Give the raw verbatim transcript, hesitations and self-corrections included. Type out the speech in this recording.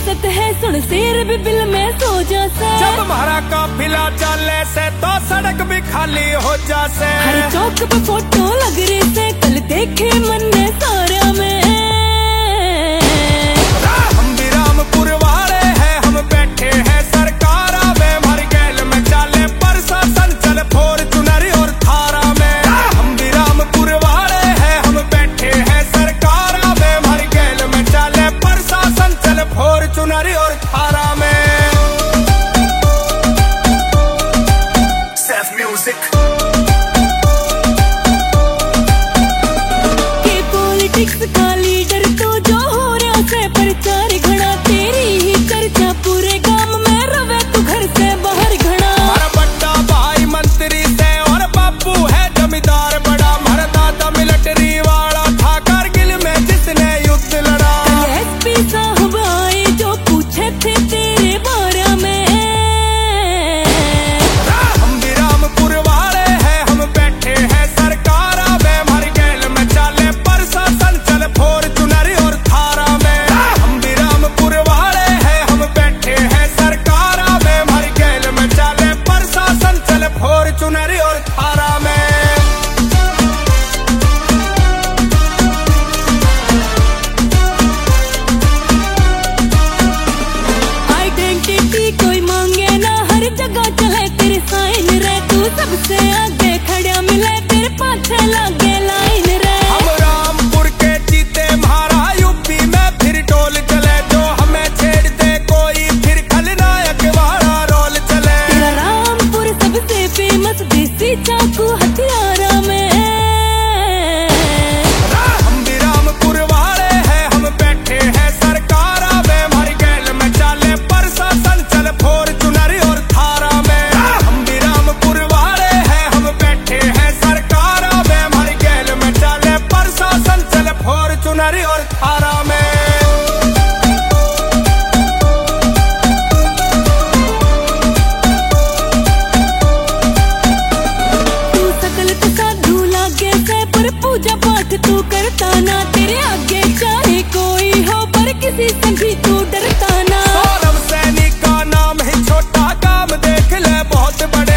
सियासत है सुन शेर भी बिल में सो जासे। जब हमारा काफिला चले से तो सड़क भी खाली हो जासे। हर चौक पे फोटो लग रही से कल देखे मन ने सारा में। हम भी रामपुर वाले हैं हम बैठे हैं सरकार में। हमारी गैल में चले प्रशासन चल फॉर्च्यूनर और थारा में। हम भी रामपुर वाले हैं हम बैठे हैं सरकार में। हमारी गैल में चले प्रशासन चल फॉर्च्यूनर और थारा में। सेफ म्यूजिक के पॉलिटिक्स का लीडर तो जो हो रहा से प्रचार घड़ा तेरी ही चर्चा पूरे गांव में रवे तू घर से बाहर घड़ा। हमारा बड़ा भाई मंत्री से और बापू है जमींदार बड़ा। हमारा दादा मिलिट्री वाला था कारगिल में जिसने युद्ध लड़ा। एसपी साहब आए जो पूछे थे तेरे बारे में। हम भी रामपुर वाले हैं हम बैठे हैं सरकार में। हमारी गैल में चले प्रशासन चल फॉर्च्यूनर और थारा में। हम भी रामपुर वाले हैं हम बैठे हैं सरकार में। हमारी गैल में चले प्रशासन चल फॉर्च्यूनर और थारा में। आइडेंटिटी कोई मांगे ना हर जगह चले तेरे साइन रे। तू सबसे आगे खड़ा मिले तेरे पाछे लागे लाइन रे। हम रामपुर के जीते हमारा यूपी में फिर टोल चले। जो हमें छेड़ दे कोई फिर खलनायक वाला रोल चले। तेरा रामपुर सबसे फेमस देसी चाकू हथियारा में। हम भी रामपुर वाले हैं हम बैठे हैं सरकार में। हमारी गैल में चले प्रशासन चल फॉर्च्यूनर और थारा में। हम भी रामपुर वाले हैं हम बैठे हैं सरकार में। हमारी गैल में चले प्रशासन चल फॉर्च्यूनर और थारा में। तू सकल तो साधु लागे से पर पूजा पाठ तू करता ना। तेरे आगे चाहे कोई हो पर किसी से भी तू डरता ना। सौरभ सैनिक का नाम है छोटा काम देख ले बहुत बड़े।